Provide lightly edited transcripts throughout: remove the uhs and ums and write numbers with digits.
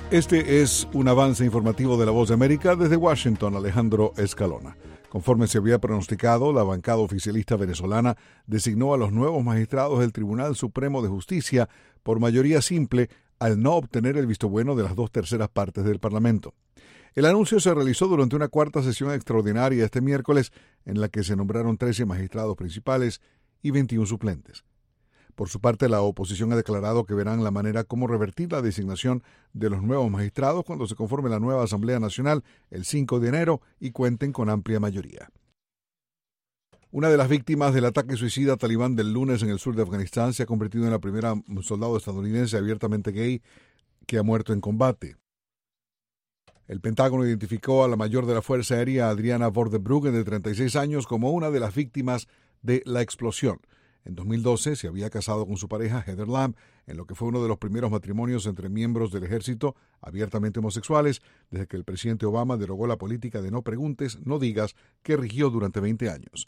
Este es un avance informativo de La Voz de América. Desde Washington, Alejandro Escalona. Conforme se había pronosticado, la bancada oficialista venezolana designó a los nuevos magistrados del Tribunal Supremo de Justicia por mayoría simple al no obtener el visto bueno de las 2/3 partes del Parlamento. El anuncio se realizó durante una cuarta sesión extraordinaria este miércoles, en la que se nombraron 13 magistrados principales y 21 suplentes. Por su parte, la oposición ha declarado que verán la manera como revertir la designación de los nuevos magistrados cuando se conforme la nueva Asamblea Nacional el 5 de enero y cuenten con amplia mayoría. Una de las víctimas del ataque suicida talibán del lunes en el sur de Afganistán se ha convertido en la primera soldado estadounidense abiertamente gay que ha muerto en combate. El Pentágono identificó a la mayor de la Fuerza Aérea, Adriana Vorderbruggen, de 36 años, como una de las víctimas de la explosión. En 2012 se había casado con su pareja Heather Lamb, en lo que fue uno de los primeros matrimonios entre miembros del ejército abiertamente homosexuales desde que el presidente Obama derogó la política de no preguntes, no digas, que rigió durante 20 años.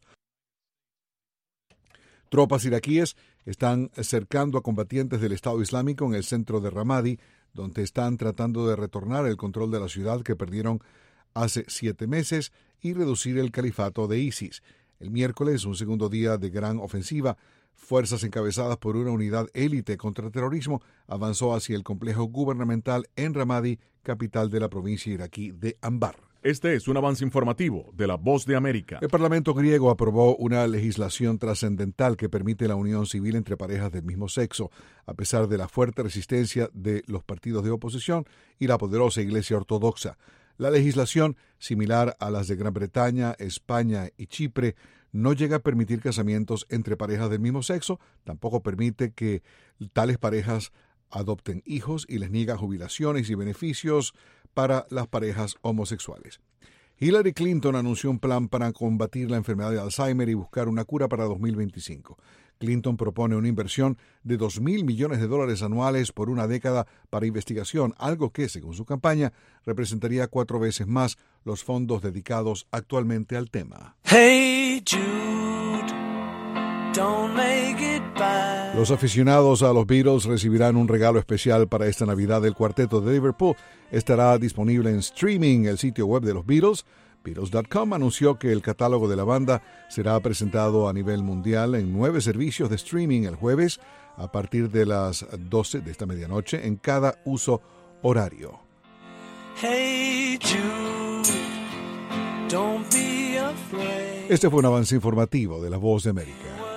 Tropas iraquíes están cercando a combatientes del Estado Islámico en el centro de Ramadi, donde están tratando de retornar el control de la ciudad que perdieron hace 7 meses y reducir el califato de ISIS. El miércoles, un segundo día de gran ofensiva, fuerzas encabezadas por una unidad élite contra el terrorismo avanzó hacia el complejo gubernamental en Ramadi, capital de la provincia iraquí de Anbar. Este es un avance informativo de La Voz de América. El Parlamento griego aprobó una legislación trascendental que permite la unión civil entre parejas del mismo sexo, a pesar de la fuerte resistencia de los partidos de oposición y la poderosa Iglesia Ortodoxa. La legislación, similar a las de Gran Bretaña, España y Chipre, no llega a permitir casamientos entre parejas del mismo sexo, tampoco permite que tales parejas adopten hijos y les niega jubilaciones y beneficios para las parejas homosexuales. Hillary Clinton anunció un plan para combatir la enfermedad de Alzheimer y buscar una cura para 2025. Clinton propone una inversión de $2.000 millones anuales por una década para investigación, algo que, según su campaña, representaría 4 veces más los fondos dedicados actualmente al tema. Hey Jude, don't make it bad. Los aficionados a los Beatles recibirán un regalo especial para esta Navidad. El cuarteto de Liverpool estará disponible en streaming. El sitio web de los Beatles, Beatles.com, anunció que el catálogo de la banda será presentado a nivel mundial en 9 servicios de streaming el jueves a partir de las 12 de esta medianoche en cada uso horario. Hey Jude, don't be afraid. Este fue un avance informativo de La Voz de América.